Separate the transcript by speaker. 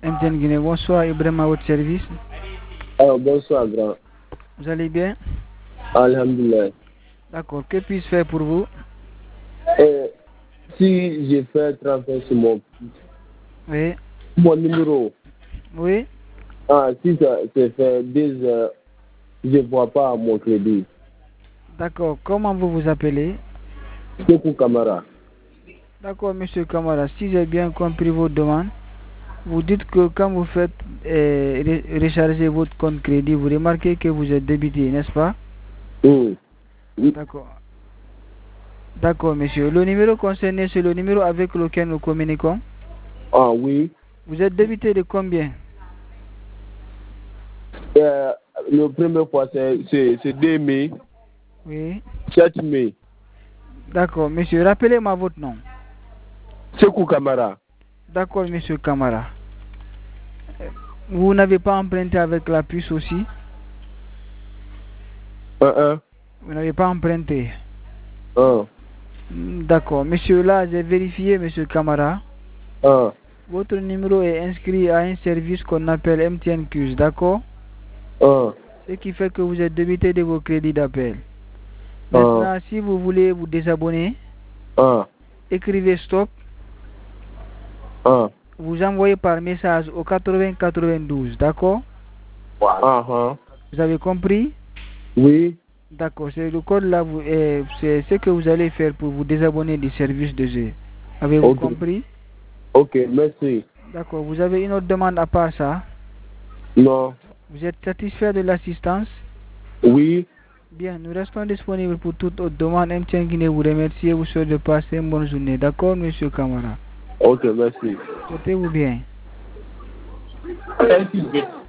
Speaker 1: MTN Guinée. Bonsoir, Ibrahim, à votre service.
Speaker 2: Bonsoir, grand.
Speaker 1: Vous allez bien?
Speaker 2: Alhamdulillah.
Speaker 1: D'accord. Que puis-je faire pour vous?
Speaker 2: Si j'ai fait transfert sur mon numéro.
Speaker 1: Oui.
Speaker 2: Si ça fait 2 heures, je ne vois pas mon crédit.
Speaker 1: D'accord. Comment vous vous appelez?
Speaker 2: Sekou Kamara.
Speaker 1: D'accord, monsieur Kamara. Si j'ai bien compris votre demande, vous dites que quand vous faites recharger votre compte crédit, vous remarquez que vous êtes débité, n'est-ce pas?
Speaker 2: Oui.
Speaker 1: D'accord. D'accord, monsieur. Le numéro concerné, c'est le numéro avec lequel nous communiquons?
Speaker 2: Oui.
Speaker 1: Vous êtes débité de combien?
Speaker 2: Le premier fois, c'est 2 mai.
Speaker 1: Oui.
Speaker 2: 7 mai.
Speaker 1: D'accord, monsieur. Rappelez-moi votre nom.
Speaker 2: Sekou Kamara.
Speaker 1: D'accord, monsieur Kamara. Vous n'avez pas emprunté avec la puce aussi? Vous n'avez pas emprunté? D'accord. Monsieur, là, j'ai vérifié, monsieur Kamara. Votre numéro est inscrit à un service qu'on appelle MTN Cus, d'accord? Ce qui fait que vous êtes débité de vos crédits d'appel. Maintenant, si vous voulez vous désabonner, écrivez stop. Vous envoyez par message au 8092, d'accord? Vous avez compris?
Speaker 2: Oui.
Speaker 1: D'accord, c'est le code là, c'est ce que vous allez faire pour vous désabonner du service de jeu. Avez-vous compris?
Speaker 2: Ok, merci.
Speaker 1: D'accord, vous avez une autre demande à part ça?
Speaker 2: Non.
Speaker 1: Vous êtes satisfait de l'assistance?
Speaker 2: Oui.
Speaker 1: Bien, nous restons disponibles pour toute autre demande. MTN Guinée vous remercie et vous souhaite de passer une bonne journée. D'accord, monsieur Kamara?
Speaker 2: Ok, merci.
Speaker 1: Portez-vous bien.
Speaker 2: Merci.